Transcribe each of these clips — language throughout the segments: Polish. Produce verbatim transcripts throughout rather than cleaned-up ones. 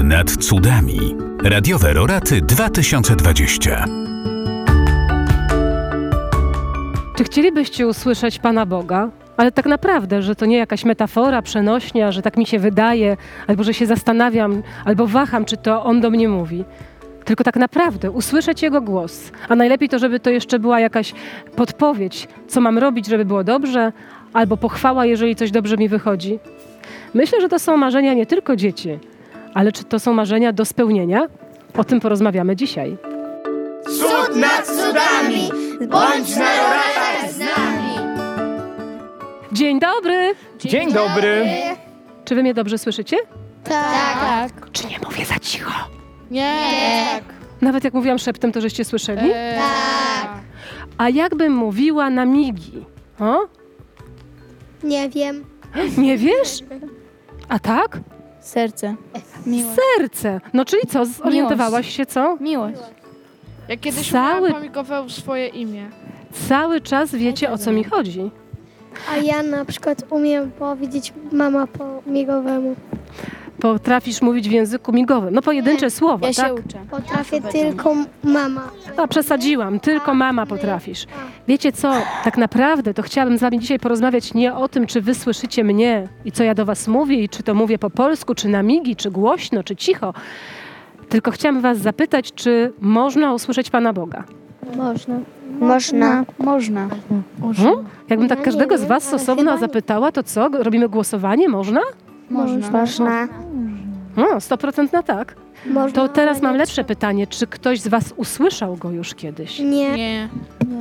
Nad cudami. Radiowe Roraty dwa tysiące dwadzieścia. Czy chcielibyście usłyszeć Pana Boga? Ale tak naprawdę, że to nie jakaś metafora, przenośnia, że tak mi się wydaje, albo że się zastanawiam, albo waham, czy to On do mnie mówi. Tylko tak naprawdę usłyszeć Jego głos. A najlepiej to, żeby to jeszcze była jakaś podpowiedź, co mam robić, żeby było dobrze, albo pochwała, jeżeli coś dobrze mi wychodzi. Myślę, że to są marzenia nie tylko dzieci, ale czy to są marzenia do spełnienia? O tym porozmawiamy dzisiaj. Cud nad cudami, bądź na roratach z nami. Dzień dobry! Dzień, Dzień dobry. Czy wy mnie dobrze słyszycie? Tak. tak. Czy nie mówię za cicho? Nie. Tak. Nawet jak mówiłam szeptem, to żeście słyszeli? Tak. A jakbym mówiła na migi? O? Nie wiem. Nie wiesz? A tak? Serce. Miłość. Serce. No czyli co? Zorientowałaś się co? Miłość. Ja kiedyś Cały- pomigował swoje imię. Cały czas wiecie, o co mi chodzi. A ja na przykład umiem powiedzieć mama po migowemu. Potrafisz mówić w języku migowym. No pojedyncze słowa, Ja tak? się uczę. Potrafię tylko mama. A przesadziłam, tylko mama potrafisz. Wiecie co, tak naprawdę to chciałabym z wami dzisiaj porozmawiać nie o tym, czy wy słyszycie mnie i co ja do was mówię i czy to mówię po polsku, czy na migi, czy głośno, czy cicho. Tylko chciałam was zapytać, czy można usłyszeć Pana Boga? Można. Można. Można. Hmm? Jakbym tak Ja każdego nie z wiem, was ale osobno chyba nie. zapytała, to co? Robimy głosowanie? Można? Można. Można. No, sto procent na tak. Można. To teraz ale mam nie lepsze pytanie. Czy ktoś z was usłyszał go już kiedyś? trzeba. Nie. Nie.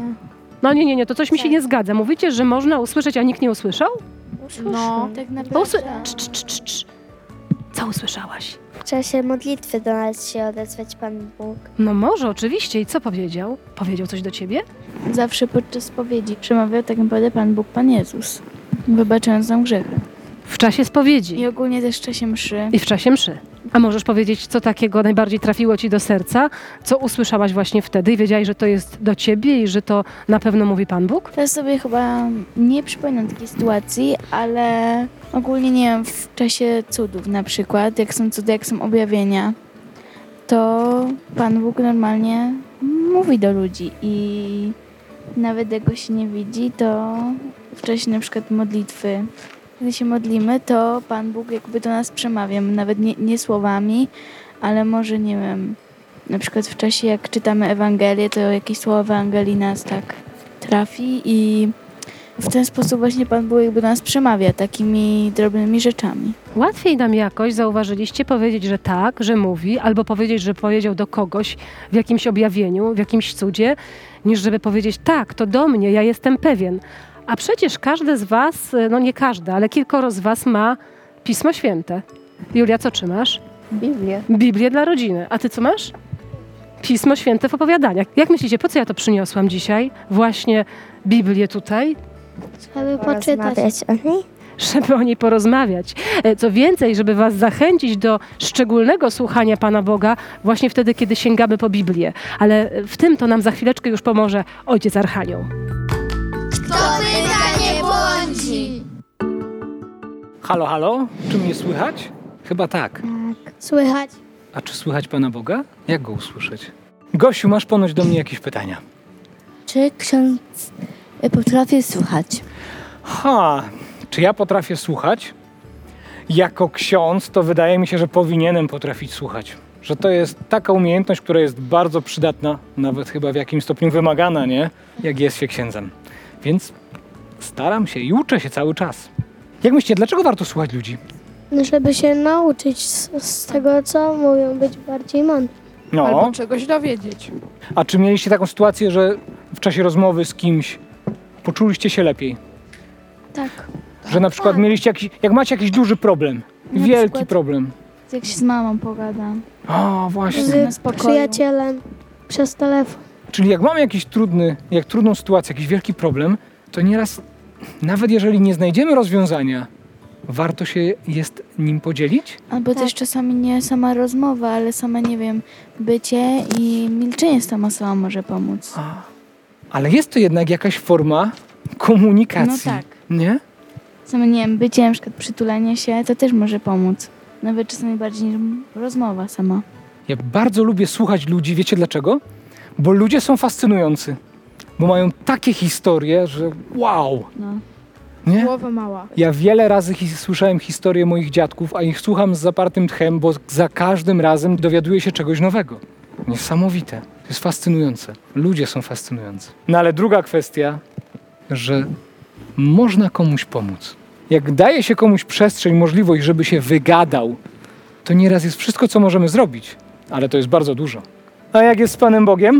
No nie, nie, nie, to coś mi się nie zgadza. Mówicie, że można usłyszeć, a nikt nie usłyszał? No. Tak To naprawdę. usły... Cz, cz, cz, cz, cz. Co usłyszałaś? W czasie modlitwy do nas się odezwać Pan Bóg. No może, oczywiście. I co powiedział? Powiedział coś do ciebie? Zawsze podczas spowiedzi przemawiał tak naprawdę Pan Bóg, Pan Jezus. Wybaczając nam grzechy. W czasie spowiedzi I ogólnie też w czasie mszy. i w czasie mszy. A możesz powiedzieć, co takiego najbardziej trafiło ci do serca? Co usłyszałaś właśnie wtedy i wiedziałaś, że to jest do ciebie i że to na pewno mówi Pan Bóg? Teraz sobie chyba nie przypominam takiej sytuacji, ale ogólnie nie wiem, w czasie cudów na przykład, jak są cudy, jak są objawienia, to Pan Bóg normalnie mówi do ludzi i nawet jak go się nie widzi, to w czasie na przykład modlitwy, kiedy się modlimy, to Pan Bóg jakby do nas przemawia, nawet nie, nie słowami, ale może, nie wiem, na przykład w czasie jak czytamy Ewangelię, to jakieś słowo Ewangelii nas tak trafi i w ten sposób właśnie Pan Bóg jakby do nas przemawia takimi drobnymi rzeczami. Łatwiej nam jakoś, zauważyliście, powiedzieć, że tak, że mówi, albo powiedzieć, że powiedział do kogoś w jakimś objawieniu, w jakimś cudzie, niż żeby powiedzieć tak, to do mnie, ja jestem pewien. A przecież każdy z was, no nie każdy, ale kilkoro z was ma Pismo Święte. Julia, co trzymasz? Biblię. Biblię dla rodziny. A ty co masz? Pismo Święte w opowiadaniach. Jak myślicie, po co ja to przyniosłam dzisiaj? Właśnie Biblię tutaj? Żeby poczytać. Porozmawiać o niej? Żeby o niej porozmawiać. E, Co więcej, żeby was zachęcić do szczególnego słuchania Pana Boga właśnie wtedy, kiedy sięgamy po Biblię. Ale w tym to nam za chwileczkę już pomoże Ojciec Archanioł. Kto pyta, nie błądzi. Halo, halo? Czy mnie słychać? Chyba tak. Słychać. A czy słychać Pana Boga? Jak go usłyszeć? Gosiu, masz ponoć do mnie jakieś pytania. Czy ksiądz potrafi słuchać? Ha, czy ja potrafię słuchać? Jako ksiądz to wydaje mi się, że powinienem potrafić słuchać. Że to jest taka umiejętność, która jest bardzo przydatna, nawet chyba w jakimś stopniu wymagana, nie? Jak jest się księdzem. Więc staram się i uczę się cały czas. Jak myślicie, dlaczego warto słuchać ludzi? Żeby się nauczyć z, z tego, co mówią, być bardziej mądry. No, Albo czegoś dowiedzieć. a czy mieliście taką sytuację, że w czasie rozmowy z kimś poczuliście się lepiej? Tak. Że na przykład mieliście jakiś, jak macie jakiś duży problem, Na wielki przykład- problem. Jak się z mamą pogadam. O, właśnie. na Z spokoju. przyjacielem przez telefon. Czyli jak mamy jakiś trudny, jak trudną sytuację, jakiś wielki problem, to nieraz, nawet jeżeli nie znajdziemy rozwiązania, warto się jest nim podzielić? Albo Tak. też czasami nie sama rozmowa, ale same, nie wiem, bycie i milczenie z tą osobą może pomóc. A, ale jest to jednak jakaś forma komunikacji. No tak. Nie? Same, nie wiem, bycie, na przykład przytulenie się, to też może pomóc. nawet czasami bardziej niż rozmowa sama. Ja bardzo lubię słuchać ludzi, wiecie dlaczego? Bo ludzie są fascynujący, bo mają takie historie, że wow, No. nie? Głowa mała. Ja wiele razy hi- słyszałem historie moich dziadków, a ich słucham z zapartym tchem, bo za każdym razem dowiaduję się czegoś nowego. Niesamowite. To jest fascynujące. Ludzie są fascynujący. No ale druga kwestia, że można komuś pomóc. Jak daje się komuś przestrzeń, możliwość, żeby się wygadał, to nieraz jest wszystko, co możemy zrobić, ale to jest bardzo dużo. A jak jest z Panem Bogiem?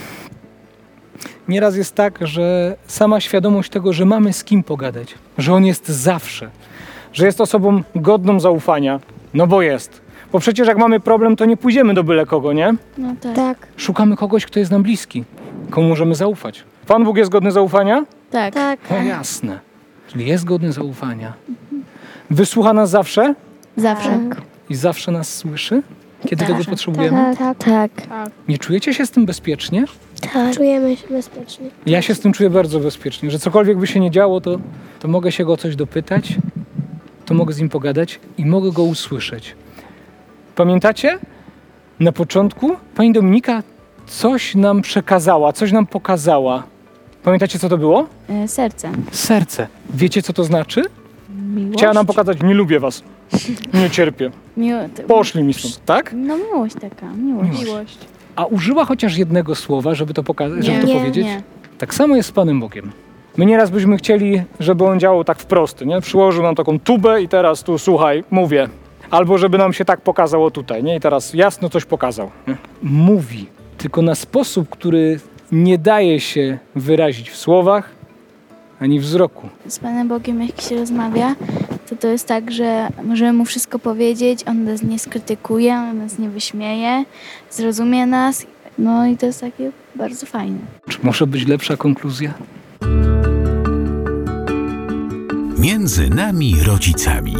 Nieraz jest tak, że sama świadomość tego, że mamy z kim pogadać, że On jest zawsze, że jest osobą godną zaufania, no bo jest. Bo przecież jak mamy problem, to nie pójdziemy do byle kogo, nie? No tak. Tak, Szukamy kogoś, kto jest nam bliski, komu możemy zaufać. Pan Bóg jest godny zaufania? Tak. tak. No jasne. Czyli jest godny zaufania. Wysłucha nas zawsze Zawsze. Tak. i zawsze nas słyszy, kiedy Tak. tego potrzebujemy. Tak, tak, Tak. Nie czujecie się z tym bezpiecznie? tak. Czujemy się bezpiecznie. Ja się z tym czuję bardzo bezpiecznie, że cokolwiek by się nie działo, to, to mogę się go o coś dopytać, to mogę z nim pogadać i mogę go usłyszeć. Pamiętacie? Na początku pani Dominika coś nam przekazała, coś nam pokazała. Pamiętacie, co to było? E, serce. Serce. Wiecie, co to znaczy? Miłość. Chciała nam pokazać, nie lubię was, nie cierpię, Miło... poszli mi stąd, tak? No miłość taka, miłość. Miłość. A użyła chociaż jednego słowa, żeby to, poka- żeby to Nie, powiedzieć? nie. Tak samo jest z Panem Bogiem. My nieraz byśmy chcieli, żeby On działał tak wprost, nie? Przyłożył nam taką tubę i teraz tu, słuchaj, mówię. Albo żeby nam się tak pokazało tutaj, nie? I teraz jasno coś pokazał. Nie? Mówi, tylko na sposób, który nie daje się wyrazić w słowach, ani wzroku. Z Panem Bogiem jak się rozmawia, to to jest tak, że możemy Mu wszystko powiedzieć, On nas nie skrytykuje, On nas nie wyśmieje, zrozumie nas. No i to jest takie bardzo fajne. Czy może być lepsza konkluzja? Między nami rodzicami.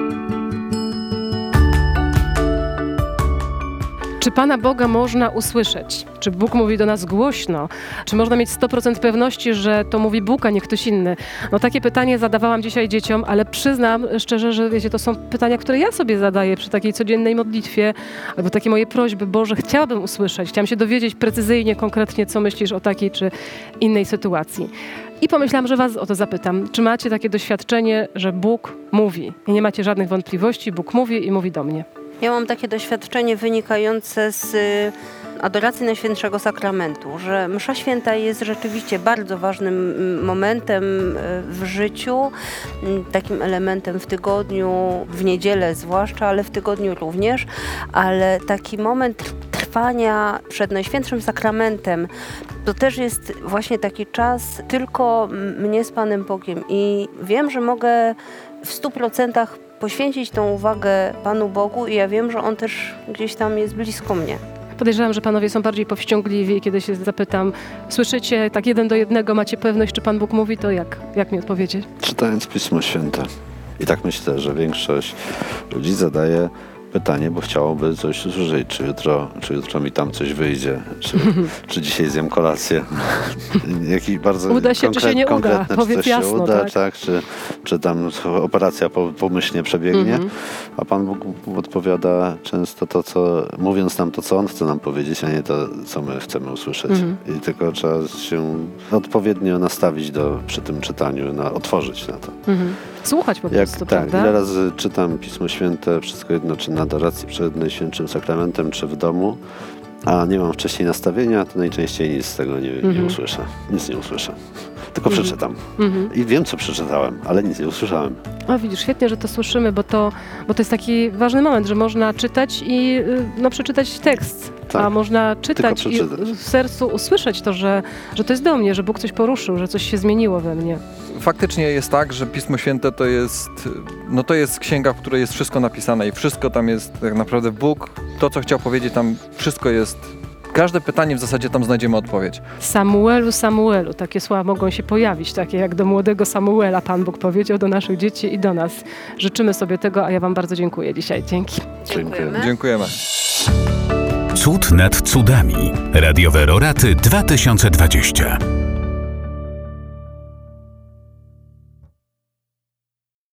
Czy Pana Boga można usłyszeć? Czy Bóg mówi do nas głośno? Czy można mieć sto procent pewności, że to mówi Bóg, a nie ktoś inny? No takie pytanie zadawałam dzisiaj dzieciom, ale przyznam szczerze, że wiecie, to są pytania, które ja sobie zadaję przy takiej codziennej modlitwie, albo takie moje prośby. Boże, chciałabym usłyszeć, chciałam się dowiedzieć precyzyjnie, konkretnie, co myślisz o takiej czy innej sytuacji. I pomyślałam, że was o to zapytam. Czy macie takie doświadczenie, że Bóg mówi i nie macie żadnych wątpliwości, Bóg mówi i mówi do mnie? Ja mam takie doświadczenie wynikające z y, adoracji Najświętszego Sakramentu, że msza święta jest rzeczywiście bardzo ważnym mm, momentem y, w życiu, y, takim elementem w tygodniu, w niedzielę zwłaszcza, ale w tygodniu również, ale taki moment trwania przed Najświętszym Sakramentem, to też jest właśnie taki czas tylko mnie z Panem Bogiem i wiem, że mogę w stu procentach poświęcić tą uwagę Panu Bogu i ja wiem, że On też gdzieś tam jest blisko mnie. Podejrzewam, że panowie są bardziej powściągliwi, kiedy się zapytam, słyszycie tak jeden do jednego, macie pewność, czy Pan Bóg mówi, to jak? Jak mi odpowiedzieć? Czytając Pismo Święte. I tak myślę, że większość ludzi zadaje pytanie, bo chciałoby coś usłyszeć, czy jutro, czy jutro mi tam coś wyjdzie, czy, czy dzisiaj zjem kolację. Jakiś bardzo Uda się, czy się nie uda? konkretne, Powiedz czy coś jasno, się uda, tak? tak? Czy, czy tam operacja po, pomyślnie przebiegnie. Mhm. A Pan Bóg odpowiada często to, co, mówiąc nam to, co On chce nam powiedzieć, a nie to, co my chcemy usłyszeć. Mhm. I tylko trzeba się odpowiednio nastawić do, przy tym czytaniu, na, otworzyć na to. Mhm. Słuchać po Jak, prostu, tak, prawda? ile razy czytam Pismo Święte, wszystko jedno, czy na adoracji przed Najświętszym Sakramentem, czy w domu, a nie mam wcześniej nastawienia, to najczęściej nic z tego nie, Mhm. nie usłyszę. Nic nie usłyszę. Tylko Mhm. przeczytam. Mhm. I wiem, co przeczytałem, ale nic nie usłyszałem. A widzisz, świetnie, że to słyszymy, bo to, bo to jest taki ważny moment, że można czytać i y, no, przeczytać tekst, Tak. a można czytać i przeczytać. w sercu usłyszeć to, że, że to jest do mnie, że Bóg coś poruszył, że coś się zmieniło we mnie. Faktycznie jest tak, że Pismo Święte to jest, no to jest księga, w której jest wszystko napisane i wszystko tam jest tak naprawdę Bóg, to co chciał powiedzieć tam, wszystko jest, każde pytanie w zasadzie tam znajdziemy odpowiedź. Samuelu, Samuelu, takie słowa mogą się pojawić, takie jak do młodego Samuela Pan Bóg powiedział do naszych dzieci i do nas. Życzymy sobie tego, a ja wam bardzo dziękuję dzisiaj. Dzięki. Dziękujemy. Dziękujemy. Cud nad cudami. Radiowe Roraty dwa tysiące dwadzieścia.